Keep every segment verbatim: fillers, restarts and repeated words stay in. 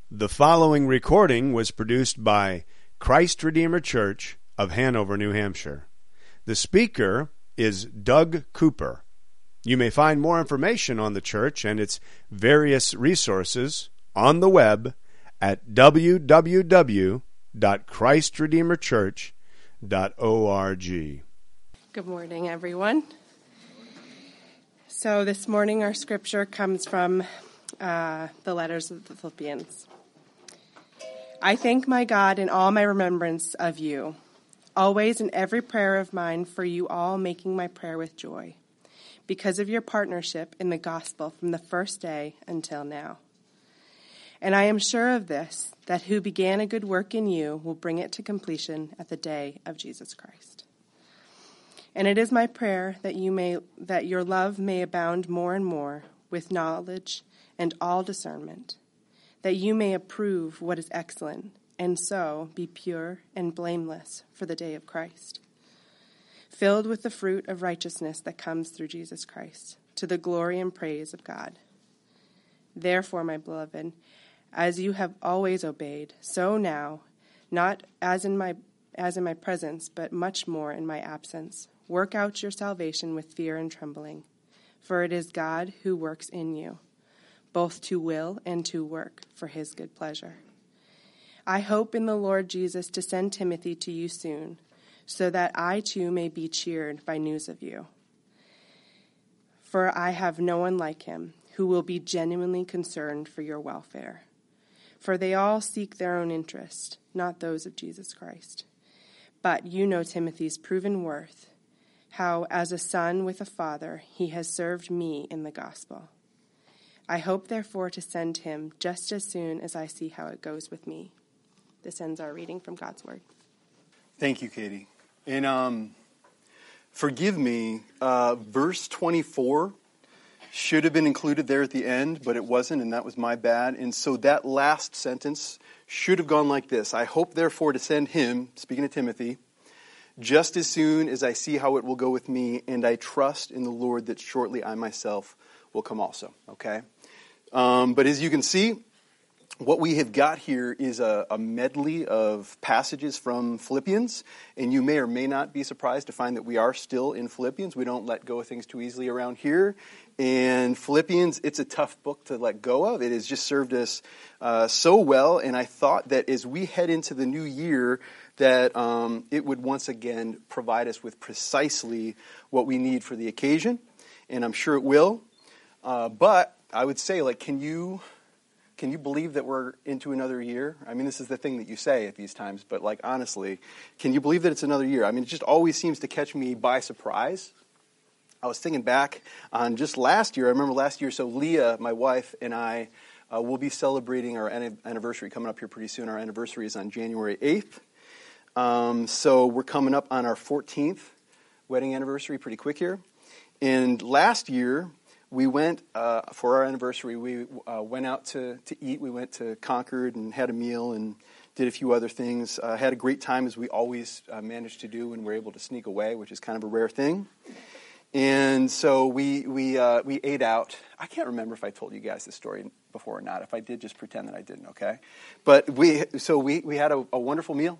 The following recording was produced by Christ Redeemer Church of Hanover, New Hampshire. The speaker is Doug Cooper. You may find more information on the church and its various resources on the web at w w w dot christ redeemer church dot org. Good morning, everyone. So this morning our scripture comes from uh, the letters of the Philippians. I thank my God in all my remembrance of you, always in every prayer of mine for you all, making my prayer with joy, because of your partnership in the gospel from the first day until now. And I am sure of this, that who began a good work in you will bring it to completion at the day of Jesus Christ. And it is my prayer that you may that your love may abound more and more with knowledge and all discernment, that you may approve what is excellent, and so be pure and blameless for the day of Christ, filled with the fruit of righteousness that comes through Jesus Christ, to the glory and praise of God. Therefore, my beloved, as you have always obeyed, so now, not as in my as in my presence, but much more in my absence, work out your salvation with fear and trembling, for it is God who works in you, both to will and to work for his good pleasure. I hope in the Lord Jesus to send Timothy to you soon, so that I too may be cheered by news of you. For I have no one like him who will be genuinely concerned for your welfare. For they all seek their own interest, not those of Jesus Christ. But you know Timothy's proven worth, how as a son with a father he has served me in the gospel. I hope, therefore, to send him just as soon as I see how it goes with me. This ends our reading from God's Word. Thank you, Katie. And um, forgive me, uh, verse twenty-four should have been included there at the end, but it wasn't, and that was my bad. And so that last sentence should have gone like this. I hope, therefore, to send him, speaking of Timothy, just as soon as I see how it will go with me, and I trust in the Lord that shortly I myself will come also. Okay? Um, but as you can see, what we have got here is a, a medley of passages from Philippians, and you may or may not be surprised to find that we are still in Philippians. We don't let go of things too easily around here. And Philippians, it's a tough book to let go of. It has just served us uh, so well, and I thought that as we head into the new year, that um, it would once again provide us with precisely what we need for the occasion, and I'm sure it will. Uh, but I would say, like, can you... Can you believe that we're into another year? I mean, this is the thing that you say at these times, but like honestly, can you believe that it's another year? I mean, it just always seems to catch me by surprise. I was thinking back on just last year. I remember last year, so Leah, my wife, and I uh, will be celebrating our anniversary coming up here pretty soon. Our anniversary is on January eighth. Um, so we're coming up on our fourteenth wedding anniversary pretty quick here. And last year, we went, uh, for our anniversary, we uh, went out to, to eat. We went to Concord and had a meal and did a few other things. Uh, had a great time, as we always uh, managed to do when we're able to sneak away, which is kind of a rare thing. And so we we uh, we ate out. I can't remember if I told you guys this story before or not. If I did, just pretend that I didn't, okay? But we so we, we had a, a wonderful meal.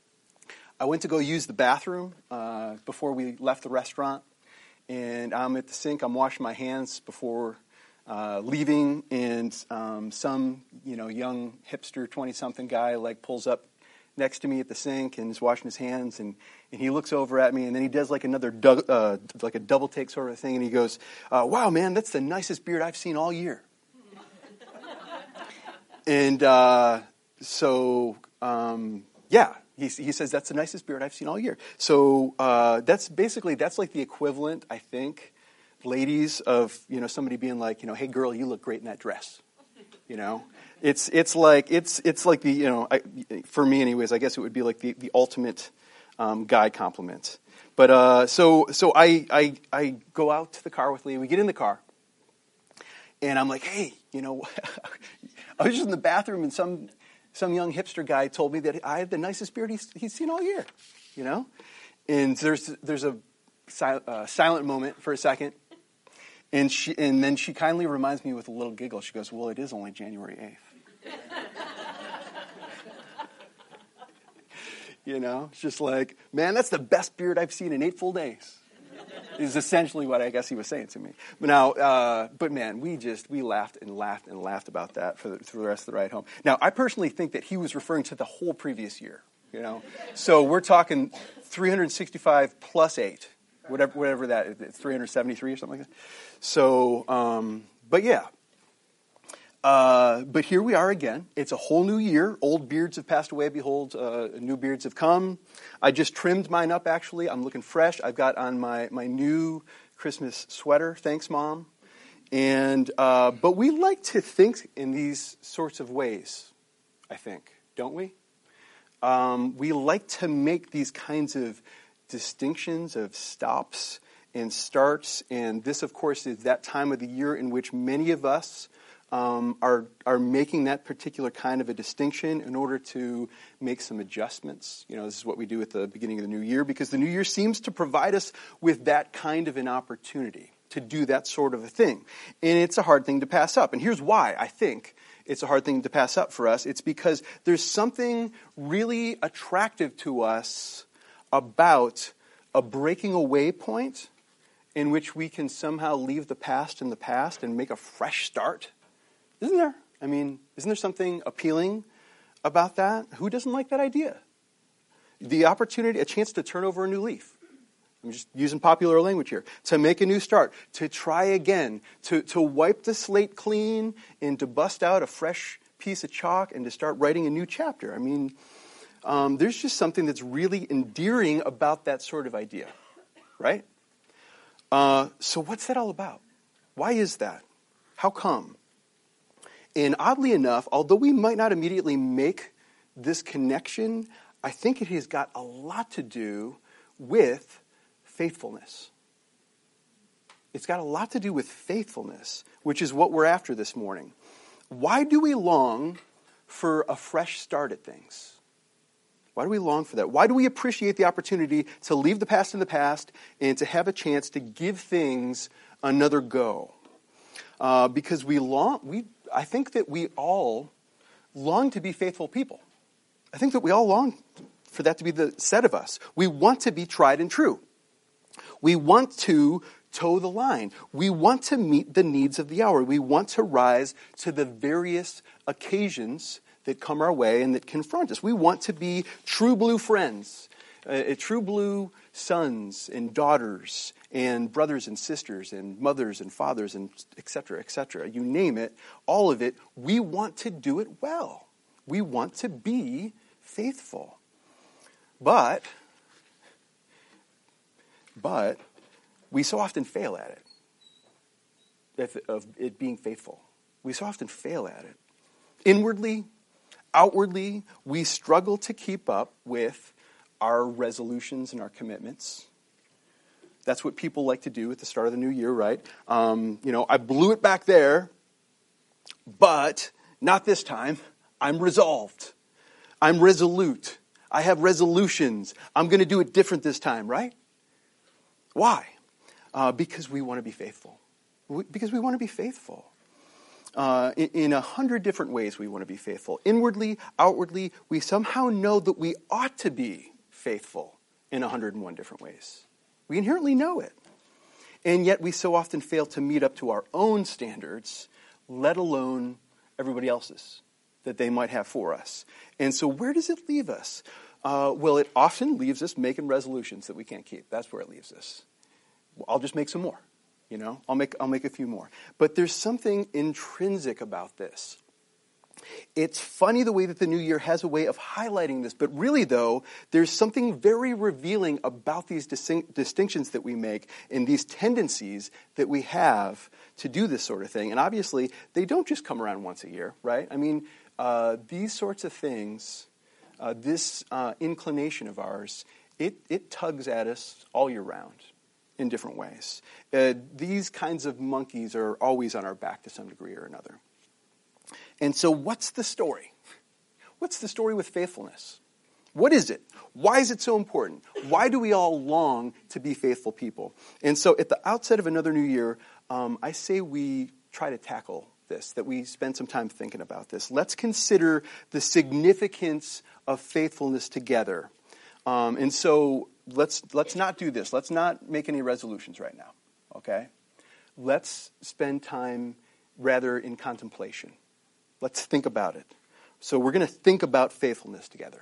I went to go use the bathroom uh, before we left the restaurant. And I'm at the sink. I'm washing my hands before uh, leaving, and um, some, you know, young hipster twenty-something guy like pulls up next to me at the sink and is washing his hands, and, and he looks over at me, and then he does like another du- uh, like a double take sort of thing, and he goes, uh, "Wow, man, that's the nicest beard I've seen all year." and uh, so, um, yeah. He, he says, that's the nicest beard I've seen all year. So uh, that's basically, that's like the equivalent, I think, ladies, of, you know, somebody being like, you know, hey, girl, you look great in that dress. You know, it's it's like, it's it's like the, you know, I, for me anyways, I guess it would be like the, the ultimate um, guy compliment. But uh, so so I, I, I go out to the car with Lee. We get in the car. And I'm like, hey, you know, I was just in the bathroom and some... Some young hipster guy told me that I had the nicest beard he's, he's seen all year, you know? And there's there's a sil- uh, silent moment for a second. And she and then she kindly reminds me with a little giggle. She goes, well, it is only January eighth. You know, it's just like, man, that's the best beard I've seen in eight full days. Is essentially what I guess he was saying to me. But now, uh, but man, we just, we laughed and laughed and laughed about that for the, for the rest of the ride home. Now, I personally think that he was referring to the whole previous year, you know. So we're talking three hundred sixty-five plus eight, whatever, whatever that is, it's three hundred seventy-three or something like that. So, um, but yeah. Uh, but here we are again. It's a whole new year. Old beards have passed away. Behold, uh, new beards have come. I just trimmed mine up, actually. I'm looking fresh. I've got on my, my new Christmas sweater. Thanks, Mom. And uh, but we like to think in these sorts of ways, I think, don't we? Um, we like to make these kinds of distinctions of stops and starts. And this, of course, is that time of the year in which many of us Um, are are making that particular kind of a distinction in order to make some adjustments. You know, this is what we do at the beginning of the new year, because the new year seems to provide us with that kind of an opportunity to do that sort of a thing. And it's a hard thing to pass up. And here's why I think it's a hard thing to pass up for us. It's because there's something really attractive to us about a breaking away point in which we can somehow leave the past in the past and make a fresh start. Isn't there? I mean, isn't there something appealing about that? Who doesn't like that idea? The opportunity, a chance to turn over a new leaf. I'm just using popular language here. To make a new start, to try again, to, to wipe the slate clean and to bust out a fresh piece of chalk and to start writing a new chapter. I mean, um, there's just something that's really endearing about that sort of idea, right? Uh, so what's that all about? Why is that? How come? And oddly enough, although we might not immediately make this connection, I think it has got a lot to do with faithfulness. It's got a lot to do with faithfulness, which is what we're after this morning. Why do we long for a fresh start at things? Why do we long for that? Why do we appreciate the opportunity to leave the past in the past and to have a chance to give things another go? Uh, because we long, we, I think that we all long to be faithful people. I think that we all long for that to be the set of us. We want to be tried and true. We want to toe the line. We want to meet the needs of the hour. We want to rise to the various occasions that come our way and that confront us. We want to be true blue friends, uh, true blue sons and daughters and brothers and sisters and mothers and fathers and et cetera, et cetera. You name it, all of it, we want to do it well. We want to be faithful. But, but we so often fail at it, if, of it being faithful. We so often fail at it. Inwardly, outwardly, we struggle to keep up with our resolutions and our commitments. That's what people like to do at the start of the new year, right? Um, you know, I blew it back there, but not this time. I'm resolved. I'm resolute. I have resolutions. I'm going to do it different this time, right? Why? Uh, because we want to be faithful. We, because we want to be faithful. Uh, in, in a hundred different ways we want to be faithful. Inwardly, outwardly, we somehow know that we ought to be faithful in a hundred and one different ways. We inherently know it. And yet we so often fail to meet up to our own standards, let alone everybody else's that they might have for us. And so where does it leave us? Uh, well, it often leaves us making resolutions that we can't keep. That's where it leaves us. I'll just make some more. You know, I'll make I'll make a few more. But there's something intrinsic about this. It's funny the way that the new year has a way of highlighting this, but really, though, there's something very revealing about these distinct, distinctions that we make and these tendencies that we have to do this sort of thing. And obviously, they don't just come around once a year, right? I mean, uh, these sorts of things, uh, this uh, inclination of ours, it, it tugs at us all year round in different ways. Uh, these kinds of monkeys are always on our back to some degree or another. And so what's the story? What's the story with faithfulness? What is it? Why is it so important? Why do we all long to be faithful people? And so at the outset of another new year, um, I say we try to tackle this, that we spend some time thinking about this. Let's consider the significance of faithfulness together. Um, and so let's let's not do this. Let's not make any resolutions right now, okay? Let's spend time rather in contemplation. Let's think about it. So we're going to think about faithfulness together.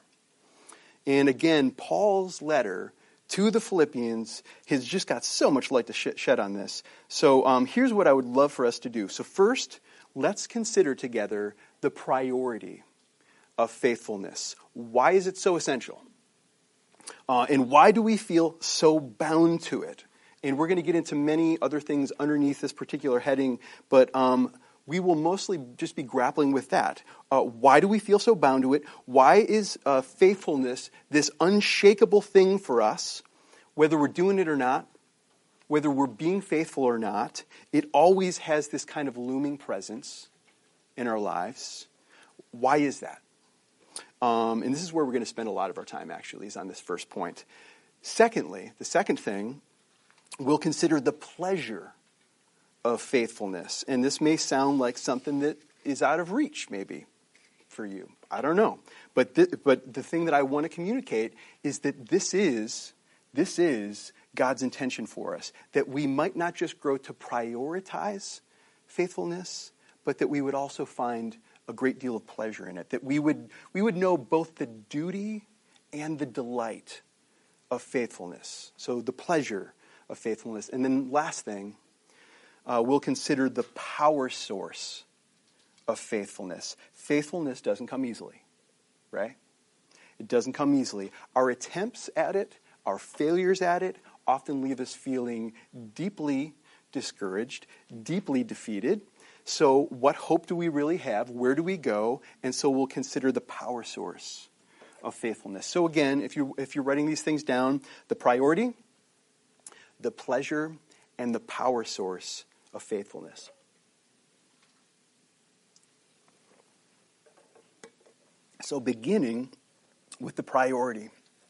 And again, Paul's letter to the Philippians has just got so much light to sh- shed on this. So um, here's what I would love for us to do. So first, let's consider together the priority of faithfulness. Why is it so essential? Uh, and why do we feel so bound to it? And we're going to get into many other things underneath this particular heading, but um, we will mostly just be grappling with that. Uh, why do we feel so bound to it? Why is uh, faithfulness this unshakable thing for us, whether we're doing it or not, whether we're being faithful or not? It always has this kind of looming presence in our lives. Why is that? Um, and this is where we're going to spend a lot of our time, actually, is on this first point. Secondly, the second thing, we'll consider the pleasure of faithfulness. And this may sound like something that is out of reach, maybe, for you. I don't know. But th- but the thing that I want to communicate is that this is, this is God's intention for us. That we might not just grow to prioritize faithfulness, but that we would also find a great deal of pleasure in it. That we would we would know both the duty and the delight of faithfulness. So the pleasure of faithfulness. And then last thing, uh, we'll consider the power source of faithfulness. Faithfulness doesn't come easily, right? It doesn't come easily. Our attempts at it, our failures at it, often leave us feeling deeply discouraged, deeply defeated. So what hope do we really have? Where do we go? And so we'll consider the power source of faithfulness. So again, if you if you're writing these things down, the priority, the pleasure, and the power source of faithfulness. So beginning with the priority.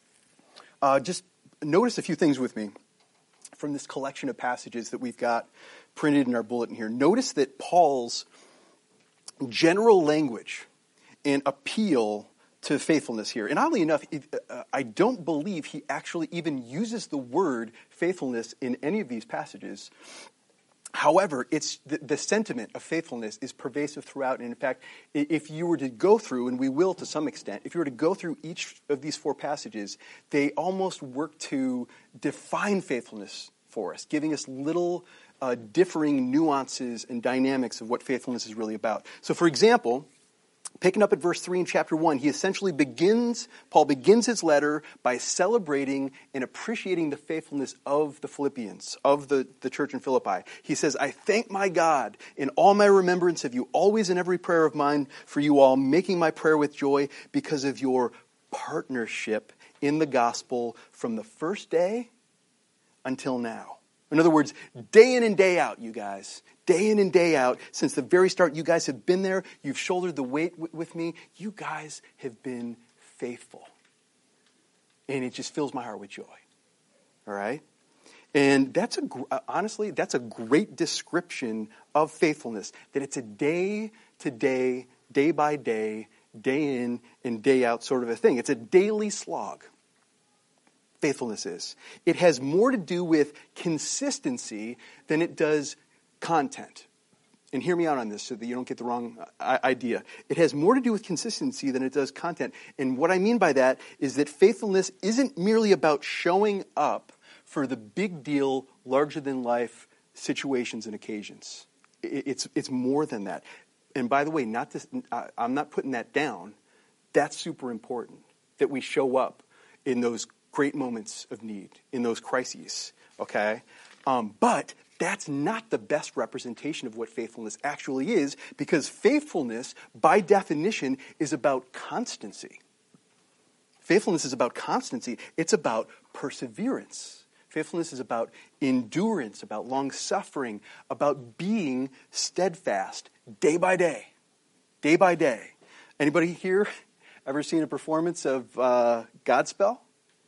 Uh, just notice a few things with me from this collection of passages that we've got printed in our bulletin here. Notice that Paul's general language and appeal to faithfulness here. And oddly enough, it, uh, I don't believe he actually even uses the word faithfulness in any of these passages. However, it's the, the sentiment of faithfulness is pervasive throughout. And in fact, if you were to go through, and we will to some extent, if you were to go through each of these four passages, they almost work to define faithfulness for us, giving us little uh, differing nuances and dynamics of what faithfulness is really about. So for example, picking up at verse three in chapter one, he essentially begins, Paul begins his letter by celebrating and appreciating the faithfulness of the Philippians, of the, the church in Philippi. He says, I thank my God in all my remembrance of you, always in every prayer of mine for you all, making my prayer with joy because of your partnership in the gospel from the first day until now. In other words, day in and day out, you guys, day in and day out, since the very start, you guys have been there. You've shouldered the weight w- with me. You guys have been faithful. And it just fills my heart with joy. All right? And that's a uh, honestly, that's a great description of faithfulness, that it's a day to day, day by day, day in and day out sort of a thing. It's a daily slog. Faithfulness is. It has more to do with consistency than it does content. And hear me out on this so that you don't get the wrong idea. It has more to do with consistency than it does content. And what I mean by that is that faithfulness isn't merely about showing up for the big deal, larger-than-life situations and occasions. It's, it's more than that. And by the way, not this, I'm not putting that down. That's super important, that we show up in those great moments of need, in those crises, okay? Um, but that's not the best representation of what faithfulness actually is, because faithfulness, by definition, is about constancy. Faithfulness is about constancy. It's about perseverance. Faithfulness is about endurance, about long-suffering, about being steadfast day by day, day by day. Anybody here ever seen a performance of uh, Godspell?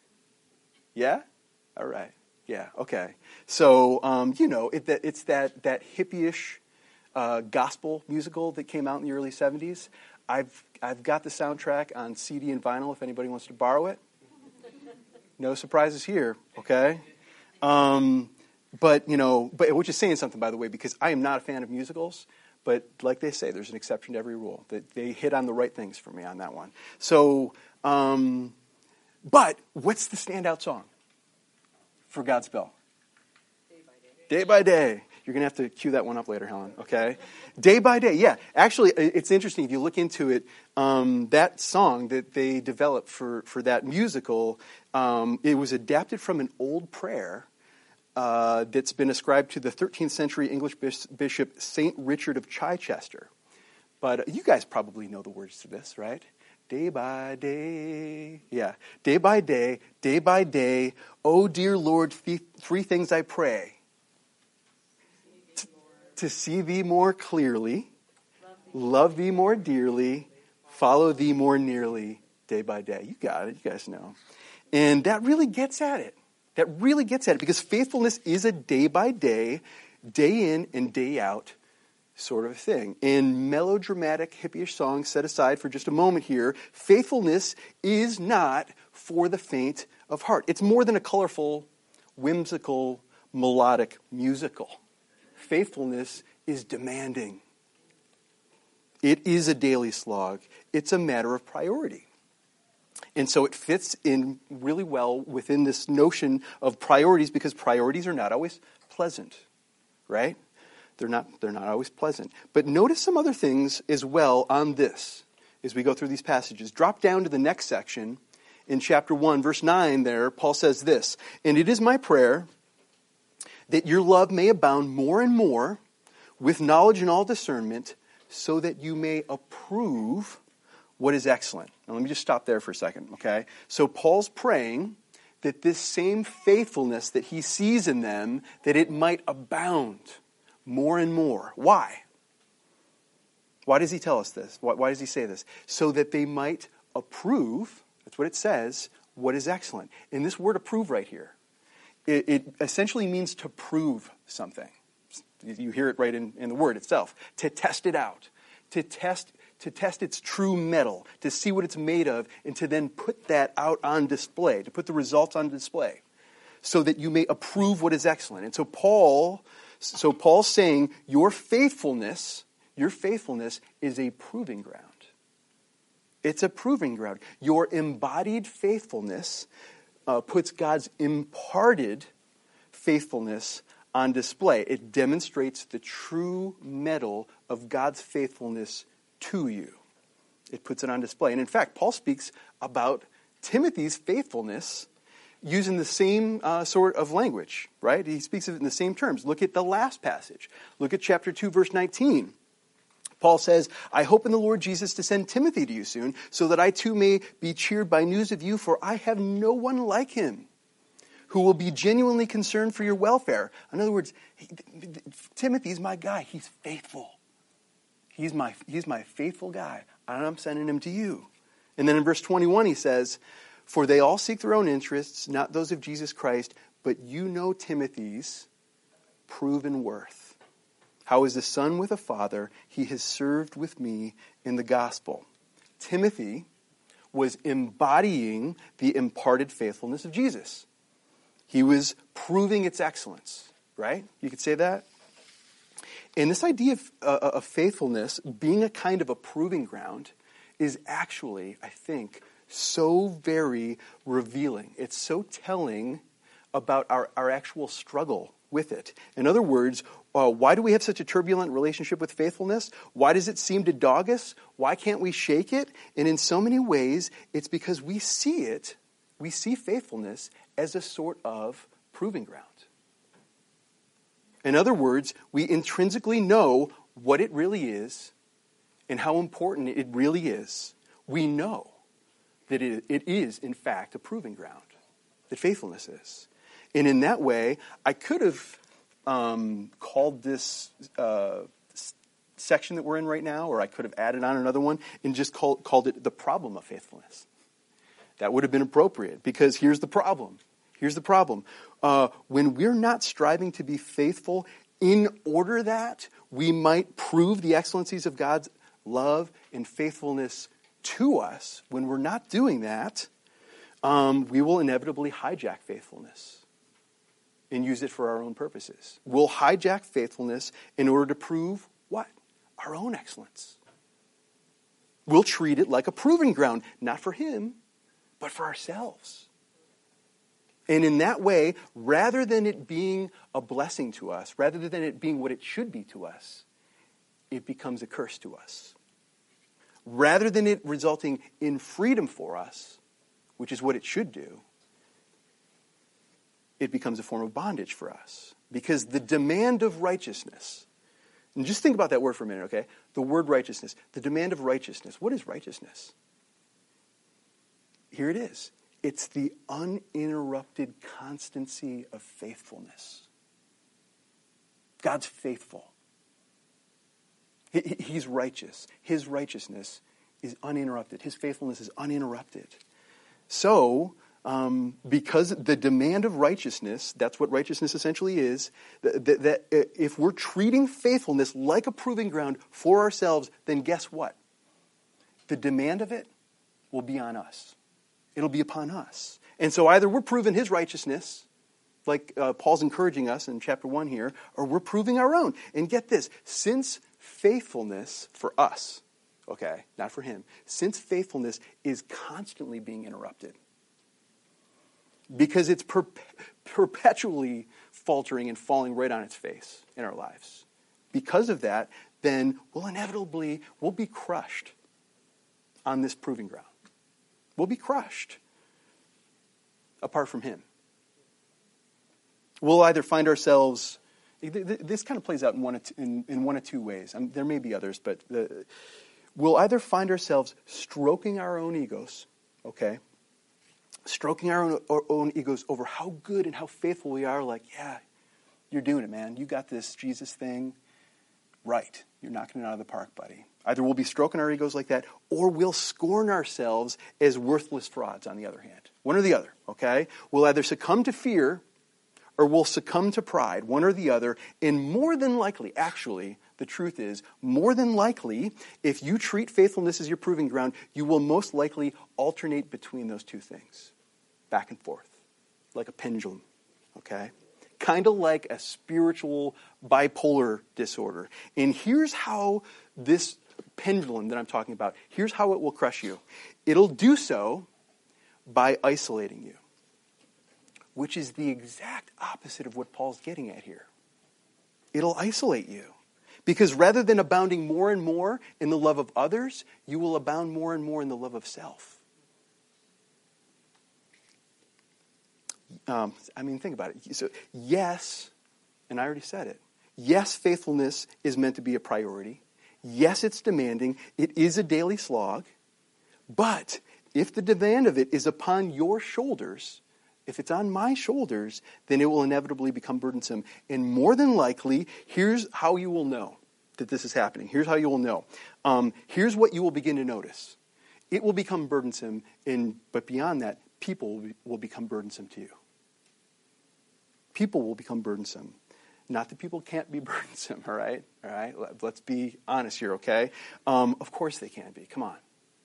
Yeah? All right. Yeah, okay. So, um, you know, it, that, it's that, that hippie-ish uh, gospel musical that came out in the early seventies. I've I've got the soundtrack on C D and vinyl if anybody wants to borrow it. No surprises here, okay? Um, but, you know, but which is saying something, by the way, because I am not a fan of musicals. But like they say, there's an exception to every rule. That they hit on the right things for me on that one. So, um, but what's the standout song for Godspell? Day by day. Day by day. You're going to have to cue that one up later, Helen, okay? Day by day, yeah. Actually, it's interesting. If you look into it, um, that song that they developed for, for that musical, um, it was adapted from an old prayer Uh, that's been ascribed to the thirteenth century English bishop Saint Richard of Chichester. But you guys probably know the words to this, right? Day by day, yeah. Day by day, day by day, oh dear Lord, th- three things I pray. T- to see thee more clearly, love thee more dearly, follow thee more nearly, day by day. You got it, you guys know. And that really gets at it. That really gets at it, because faithfulness is a day-by-day, day in and day out sort of thing. In melodramatic, hippie-ish songs set aside for just a moment here, faithfulness is not for the faint of heart. It's more than a colorful, whimsical, melodic musical. Faithfulness is demanding. It is a daily slog. It's a matter of priority. And so it fits in really well within this notion of priorities, because priorities are not always pleasant, right? They're not, they're not always pleasant. But notice some other things as well on this as we go through these passages. Drop down to the next section in chapter one, verse nine there. Paul says this, "And it is my prayer that your love may abound more and more with knowledge and all discernment, so that you may approve what is excellent." Now let me just stop there for a second, okay? So Paul's praying that this same faithfulness that he sees in them, that it might abound more and more. Why? Why does he tell us this? Why, why does he say this? So that they might approve, that's what it says, what is excellent. And this word approve right here, it, it essentially means to prove something. You hear it right in, in the word itself. To test it out. To test to test its true metal, to see what it's made of, and to then put that out on display, to put the results on display, so that you may approve what is excellent. And so Paul, so Paul's saying, your faithfulness, your faithfulness is a proving ground. It's a proving ground. Your embodied faithfulness uh, puts God's imparted faithfulness on display. It demonstrates the true metal of God's faithfulness to you. It puts it on display. And in fact, Paul speaks about Timothy's faithfulness using the same uh, sort of language, right? He speaks of it in the same terms. Look at the last passage. Look at chapter two, verse nineteen. Paul says, "I hope in the Lord Jesus to send Timothy to you soon, so that I too may be cheered by news of you, for I have no one like him who will be genuinely concerned for your welfare." In other words, he, Timothy's my guy. He's faithful. He's my, he's my faithful guy, and I'm sending him to you. And then in verse twenty-one he says, "For they all seek their own interests, not those of Jesus Christ, but you know Timothy's proven worth. How as a son with a father, he has served with me in the gospel." Timothy was embodying the imparted faithfulness of Jesus. He was proving its excellence, right? You could say that? And this idea of, uh, of faithfulness being a kind of a proving ground is actually, I think, so very revealing. It's so telling about our, our actual struggle with it. In other words, uh, why do we have such a turbulent relationship with faithfulness? Why does it seem to dog us? Why can't we shake it? And in so many ways, it's because we see it, we see faithfulness as a sort of proving ground. In other words, we intrinsically know what it really is and how important it really is. We know that it, it is, in fact, a proving ground, that faithfulness is. And in that way, I could have um, called this uh, section that we're in right now, or I could have added on another one and just call, called it the problem of faithfulness. That would have been appropriate, because here's the problem. Here's the problem. Uh, when we're not striving to be faithful in order that we might prove the excellencies of God's love and faithfulness to us, when we're not doing that, um, we will inevitably hijack faithfulness and use it for our own purposes. We'll hijack faithfulness in order to prove what? Our own excellence. We'll treat it like a proving ground, not for him, but for ourselves. And in that way, rather than it being a blessing to us, rather than it being what it should be to us, it becomes a curse to us. Rather than it resulting in freedom for us, which is what it should do, it becomes a form of bondage for us. Because the demand of righteousness, and just think about that word for a minute, okay? The word righteousness, the demand of righteousness. What is righteousness? Here it is. It's the uninterrupted constancy of faithfulness. God's faithful. He, he's righteous. His righteousness is uninterrupted. His faithfulness is uninterrupted. So, um, because the demand of righteousness, that's what righteousness essentially is, that, that, that if we're treating faithfulness like a proving ground for ourselves, then guess what? The demand of it will be on us. It'll be upon us. And so either we're proving his righteousness, like uh, Paul's encouraging us in chapter one here, or we're proving our own. And get this, since faithfulness for us, okay, not for him, since faithfulness is constantly being interrupted, because it's per- perpetually faltering and falling right on its face in our lives. Because of that, then we'll inevitably, we'll be crushed on this proving ground. We'll be crushed apart from him. We'll either find ourselves, this kind of plays out in one of two, in, in one of two ways. I mean, there may be others, but the, we'll either find ourselves stroking our own egos, okay? Stroking our own, our own egos over how good and how faithful we are, like, yeah, you're doing it, man. You got this Jesus thing right. You're knocking it out of the park, buddy. Either we'll be stroking our egos like that, or we'll scorn ourselves as worthless frauds on the other hand. One or the other, okay? We'll either succumb to fear or we'll succumb to pride, one or the other. And more than likely, actually, the truth is, more than likely, if you treat faithfulness as your proving ground, you will most likely alternate between those two things, back and forth, like a pendulum, okay? Kind of like a spiritual bipolar disorder. And here's how this pendulum that I'm talking about, here's how it will crush you. It'll do so by isolating you, which is the exact opposite of what Paul's getting at here. It'll isolate you. Because rather than abounding more and more in the love of others, you will abound more and more in the love of self. Um, I mean, think about it. So, yes, and I already said it. Yes, faithfulness is meant to be a priority. Yes, it's demanding. It is a daily slog. But if the demand of it is upon your shoulders, if it's on my shoulders, then it will inevitably become burdensome. And more than likely, here's how you will know that this is happening. Here's how you will know. Um, here's what you will begin to notice. It will become burdensome, and but beyond that, people will, be, will become burdensome to you. People will become burdensome. Not that people can't be burdensome, all right? All right, let's be honest here, okay? Um, of course they can be, come on.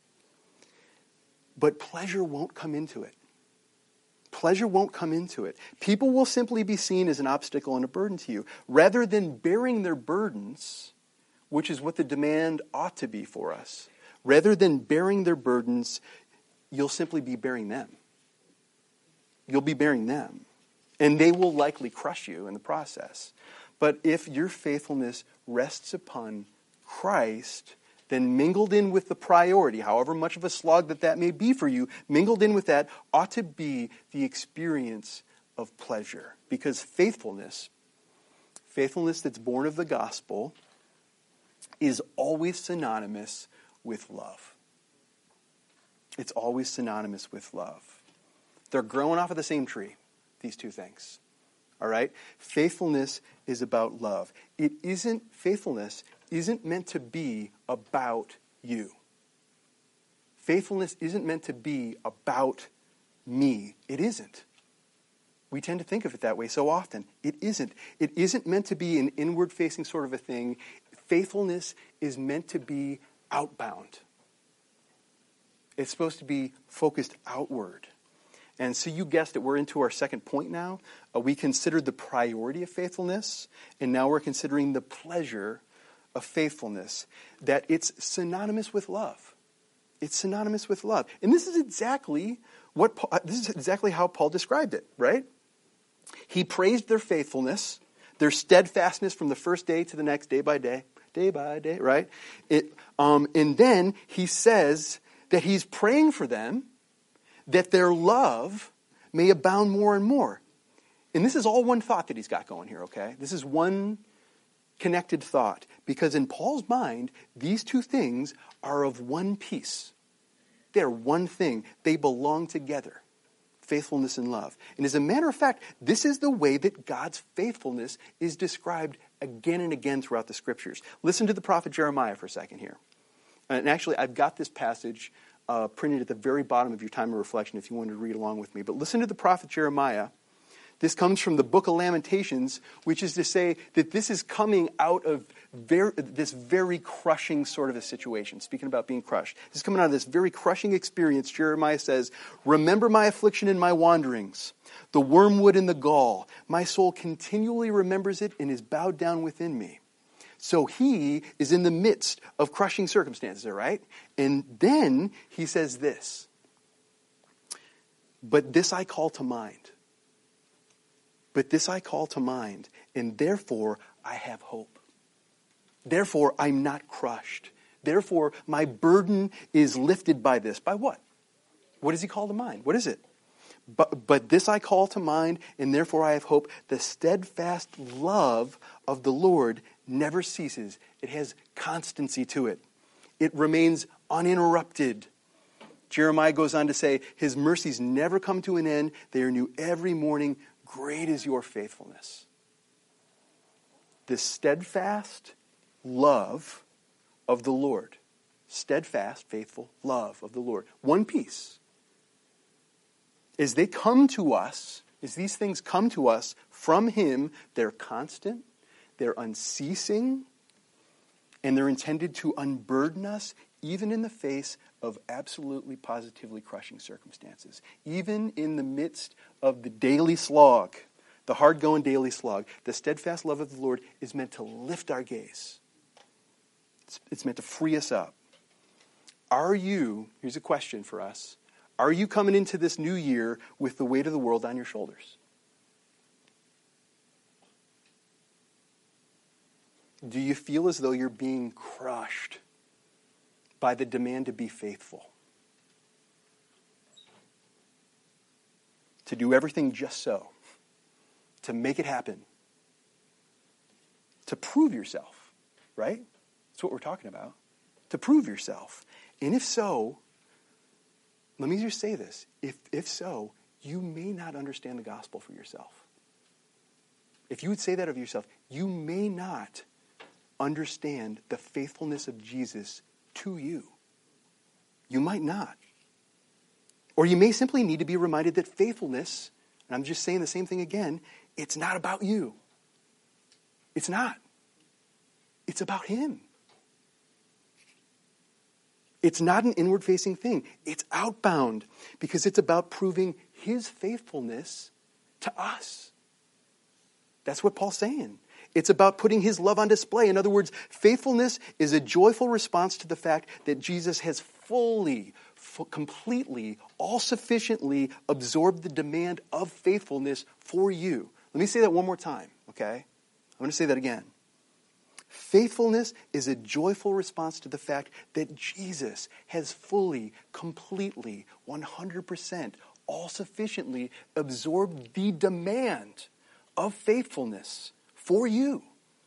But pleasure won't come into it. Pleasure won't come into it. People will simply be seen as an obstacle and a burden to you. Rather than bearing their burdens, which is what the demand ought to be for us, rather than bearing their burdens, you'll simply be bearing them. You'll be bearing them. And they will likely crush you in the process. But if your faithfulness rests upon Christ, then mingled in with the priority, however much of a slog that that may be for you, mingled in with that ought to be the experience of pleasure. Because faithfulness, faithfulness that's born of the gospel, is always synonymous with love. It's always synonymous with love. They're growing off of the same tree, these two things. All right? Faithfulness is about love. It isn't, faithfulness isn't meant to be about you. Faithfulness isn't meant to be about me. It isn't. We tend to think of it that way so often. It isn't. It isn't meant to be an inward-facing sort of a thing. Faithfulness is meant to be outbound. It's supposed to be focused outward. And so you guessed it, we're into our second point now. Uh, we considered the priority of faithfulness, and now we're considering the pleasure of faithfulness, that it's synonymous with love. It's synonymous with love. And this is exactly what Paul, this is exactly how Paul described it, right? He praised their faithfulness, their steadfastness from the first day to the next, day by day, day by day, right? It, um, and then he says that he's praying for them that their love may abound more and more. And this is all one thought that he's got going here, okay? This is one connected thought. Because in Paul's mind, these two things are of one piece. They're one thing. They belong together. Faithfulness and love. And as a matter of fact, this is the way that God's faithfulness is described again and again throughout the Scriptures. Listen to the prophet Jeremiah for a second here. And actually, I've got this passage uh, printed at the very bottom of your time of reflection if you wanted to read along with me. But listen to the prophet Jeremiah. This comes from the book of Lamentations, which is to say that this is coming out of very, this very crushing sort of a situation. Speaking about being crushed. This is coming out of this very crushing experience. Jeremiah says, "Remember my affliction and my wanderings, the wormwood and the gall. My soul continually remembers it and is bowed down within me." So he is in the midst of crushing circumstances, all right? And then he says this, "But this I call to mind. But this I call to mind, and therefore I have hope. Therefore I'm not crushed. Therefore my burden is lifted by this." By what? What does he call to mind? What is it? But, but this I call to mind, and therefore I have hope. The steadfast love of the Lord never ceases. It has constancy to it. It remains uninterrupted. Jeremiah goes on to say, his mercies never come to an end. They are new every morning. Great is your faithfulness. The steadfast love of the Lord. Steadfast, faithful love of the Lord. One piece. As they come to us, as these things come to us from Him, they're constant, they're unceasing, and they're intended to unburden us even in the face of absolutely, positively crushing circumstances. Even in the midst of the daily slog, the hard-going daily slog, the steadfast love of the Lord is meant to lift our gaze. It's, it's meant to free us up. Are you, here's a question for us, are you coming into this new year with the weight of the world on your shoulders? Do you feel as though you're being crushed by the demand to be faithful? To do everything just so. To make it happen. To prove yourself, right? That's what we're talking about. To prove yourself. And if so, let me just say this. If, if so, you may not understand the gospel for yourself. If you would say that of yourself, you may not understand the faithfulness of Jesus to you. You might not. Or you may simply need to be reminded that faithfulness, and I'm just saying the same thing again, it's not about you. It's not. It's about Him. It's not an inward-facing thing. It's outbound because it's about proving His faithfulness to us. That's what Paul's saying. It's about putting His love on display. In other words, faithfulness is a joyful response to the fact that Jesus has fully, f- completely, all-sufficiently absorbed the demand of faithfulness for you. Let me say that one more time, okay? I'm going to say that again. Faithfulness is a joyful response to the fact that Jesus has fully, completely, one hundred percent, all-sufficiently absorbed the demand of faithfulness for you.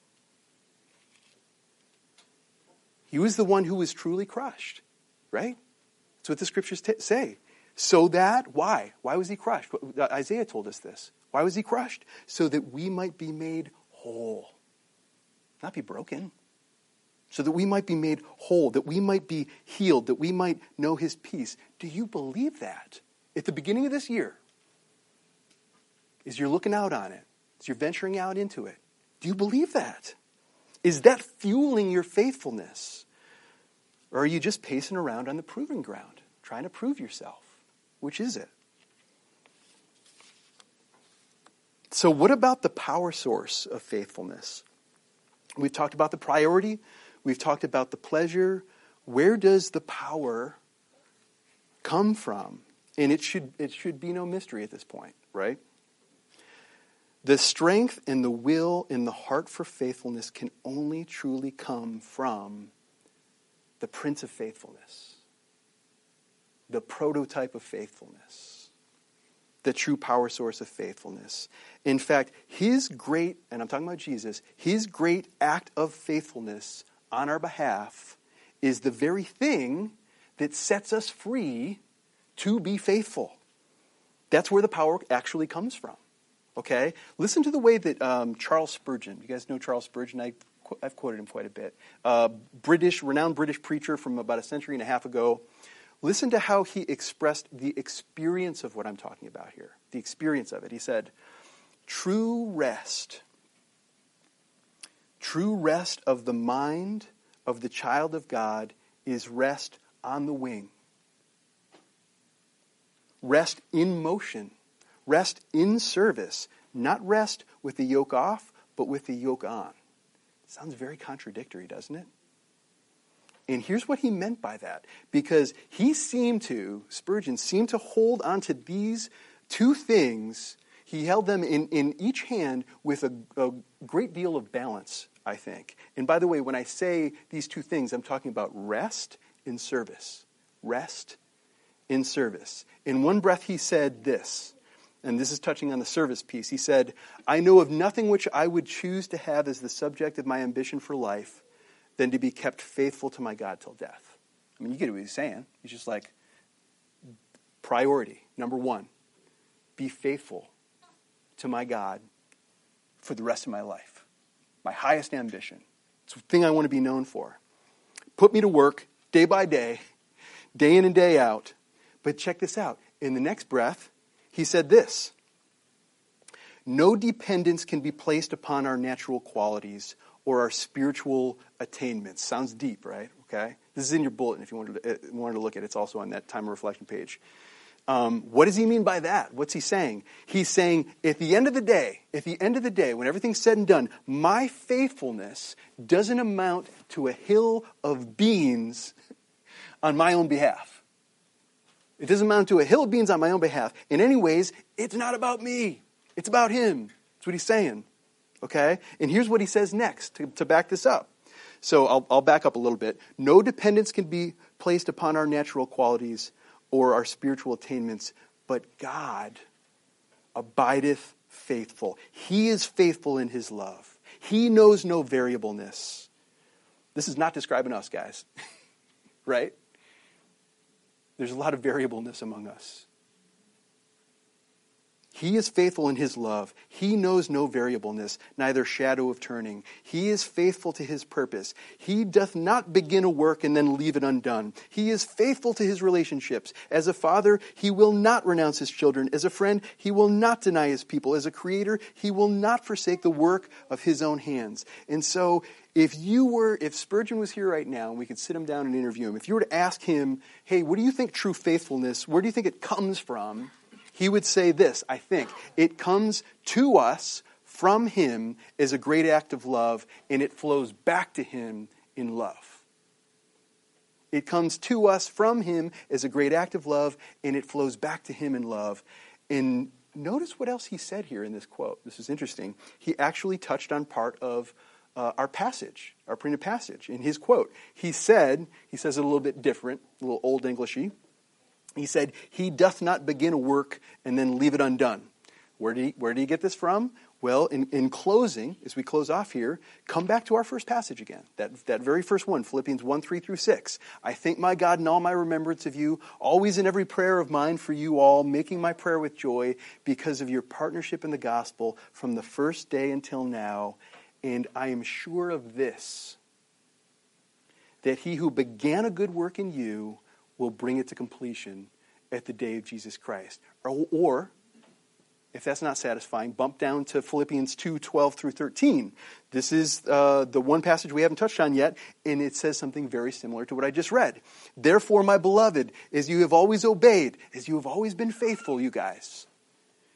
He was the one who was truly crushed, right? That's what the scriptures t- say. So that, why? Why was He crushed? Isaiah told us this. Why was He crushed? So that we might be made whole. Not be broken. So that we might be made whole, that we might be healed, that we might know His peace. Do you believe that? At the beginning of this year, as you're looking out on it, as you're venturing out into it, do you believe that? Is that fueling your faithfulness? Or are you just pacing around on the proving ground, trying to prove yourself? Which is it? So what about the power source of faithfulness? We've talked about the priority. We've talked about the pleasure. Where does the power come from? And it should it should be no mystery at this point, right? The strength and the will and the heart for faithfulness can only truly come from the Prince of Faithfulness, the prototype of faithfulness, the true power source of faithfulness. In fact, his great, and I'm talking about Jesus, his great act of faithfulness on our behalf is the very thing that sets us free to be faithful. That's where the power actually comes from. Okay? Listen to the way that um, Charles Spurgeon, you guys know Charles Spurgeon? I, I've quoted him quite a bit. Uh, British, renowned British preacher from about a century and a half ago. Listen to how he expressed the experience of what I'm talking about here. The experience of it. He said, true rest, true rest of the mind of the child of God is rest on the wing. Rest in motion. Rest in service. Not rest with the yoke off, but with the yoke on. Sounds very contradictory, doesn't it? And here's what he meant by that. Because he seemed to, Spurgeon seemed to hold onto these two things. He held them in, in each hand with a, a great deal of balance, I think. And by the way, when I say these two things, I'm talking about rest in service. Rest in service. In one breath he said this, and this is touching on the service piece. He said, I know of nothing which I would choose to have as the subject of my ambition for life than to be kept faithful to my God till death. I mean, you get what he's saying. He's just like, priority, number one, be faithful to my God for the rest of my life. My highest ambition. It's the thing I want to be known for. Put me to work day by day, day in and day out. But check this out. In the next breath, he said this. No dependence can be placed upon our natural qualities or our spiritual attainments. Sounds deep, right? Okay. This is in your bulletin if you wanted to, uh, wanted to look at it. It's also on that time of reflection page. Um, what does he mean by that? What's he saying? He's saying, at the end of the day, at the end of the day, when everything's said and done, my faithfulness doesn't amount to a hill of beans on my own behalf. It doesn't amount to a hill of beans on my own behalf. In any ways, it's not about me. It's about him. That's what he's saying. Okay? And here's what he says next to, to back this up. So I'll, I'll back up a little bit. No dependence can be placed upon our natural qualities or our spiritual attainments, but God abideth faithful. He is faithful in his love. He knows no variableness. This is not describing us, guys. Right? There's a lot of variableness among us. He is faithful in his love. He knows no variableness, neither shadow of turning. He is faithful to his purpose. He doth not begin a work and then leave it undone. He is faithful to his relationships. As a father, he will not renounce his children. As a friend, he will not deny his people. As a creator, he will not forsake the work of his own hands. And so, if you were, if Spurgeon was here right now and we could sit him down and interview him, if you were to ask him, hey, what do you think true faithfulness, where do you think it comes from? He would say this, I think. It comes to us from him as a great act of love, and it flows back to him in love. It comes to us from him as a great act of love, and it flows back to him in love. And notice what else he said here in this quote. This is interesting. He actually touched on part of uh, our passage, our printed passage. In his quote, he said, he says it a little bit different, a little old Englishy. He said, he doth not begin a work and then leave it undone. Where did he, where did he get this from? Well, in, in closing, as we close off here, come back to our first passage again. That, that very first one, Philippians one, three through six. I thank my God in all my remembrance of you, always in every prayer of mine for you all, making my prayer with joy because of your partnership in the gospel from the first day until now. And I am sure of this, that he who began a good work in you will bring it to completion at the day of Jesus Christ. Or, or if that's not satisfying, bump down to Philippians two, twelve through thirteen. This is uh, the one passage we haven't touched on yet, and it says something very similar to what I just read. Therefore, my beloved, as you have always obeyed, as you have always been faithful, you guys,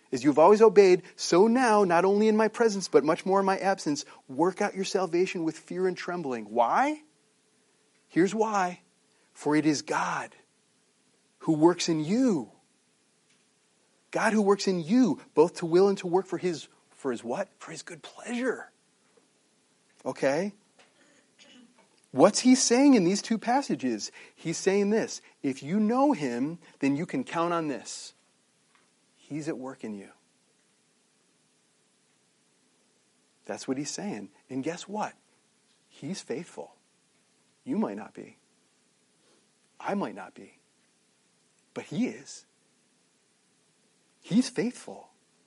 As you've always obeyed, so now, not only in my presence, but much more in my absence, work out your salvation with fear and trembling. Why? Here's why. For it is God who works in you. God who works in you, both to will and to work for his, for his what? For his good pleasure. Okay? What's he saying in these two passages? He's saying this. If you know him, then you can count on this. He's at work in you. That's what he's saying. And guess what? He's faithful. You might not be. I might not be. But he is. He's faithful.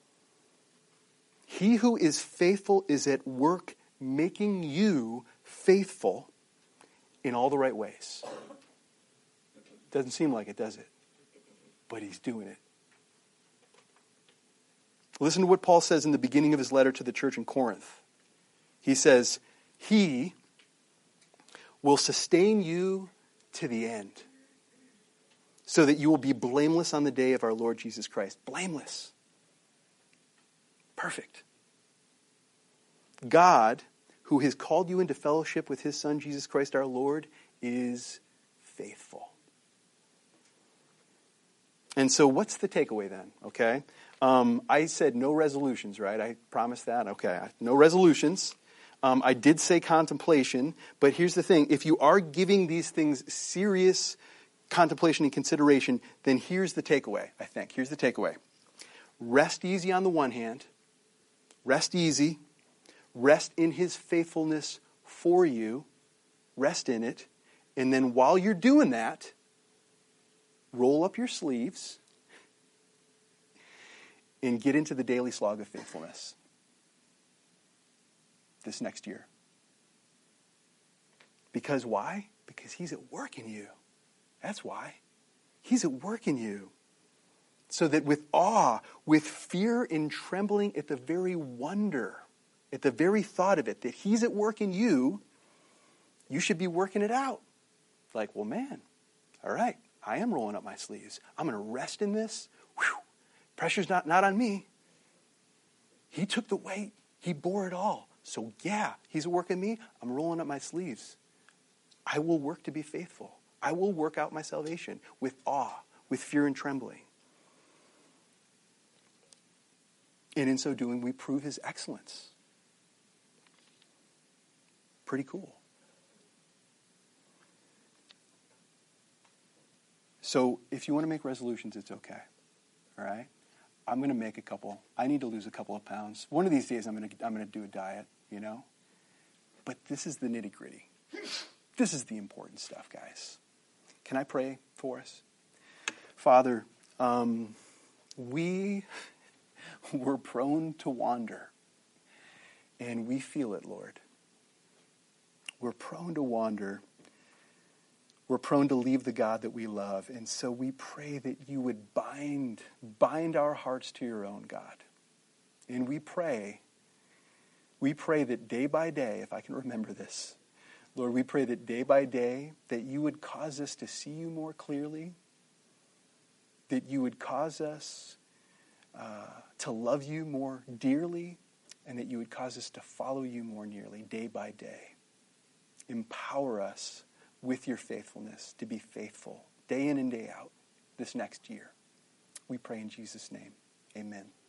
He who is faithful is at work making you faithful in all the right ways. Doesn't seem like it, does it? But he's doing it. Listen to what Paul says in the beginning of his letter to the church in Corinth. He says, he will sustain you to the end, so that you will be blameless on the day of our Lord Jesus Christ. Blameless. Perfect. God, who has called you into fellowship with his Son, Jesus Christ our Lord, is faithful. And so what's the takeaway then? Okay. Um, I said no resolutions, right? I promised that. Okay. No resolutions. Um, I did say contemplation, but here's the thing. If you are giving these things serious contemplation and consideration, then here's the takeaway, I think. Here's the takeaway. Rest easy on the one hand. Rest easy. Rest in his faithfulness for you. Rest in it. And then while you're doing that, roll up your sleeves and get into the daily slog of faithfulness this next year. Because why? Because he's at work in you. That's why. He's at work in you. So that with awe, with fear and trembling at the very wonder, at the very thought of it, that he's at work in you, you should be working it out. Like, well, man, all right, I am rolling up my sleeves. I'm going to rest in this. Whew. Pressure's not, not on me. He took the weight. He bore it all. So yeah, he's at work in me. I'm rolling up my sleeves. I will work to be faithful. I will work out my salvation with awe, with fear and trembling. And in so doing, we prove his excellence. Pretty cool. So if you want to make resolutions, it's okay. All right? I'm going to make a couple. I need to lose a couple of pounds. One of these days, I'm going to I'm going to do a diet, you know? But this is the nitty-gritty. This is the important stuff, guys. Can I pray for us? Father, um, we were prone to wander, and we feel it, Lord. We're prone to wander. We're prone to leave the God that we love. And so we pray that you would bind, bind our hearts to your own, God. And we pray, we pray that day by day, if I can remember this, Lord, we pray that day by day that you would cause us to see you more clearly, that you would cause us uh, to love you more dearly, and that you would cause us to follow you more nearly day by day. Empower us with your faithfulness to be faithful day in and day out this next year. We pray in Jesus' name. Amen.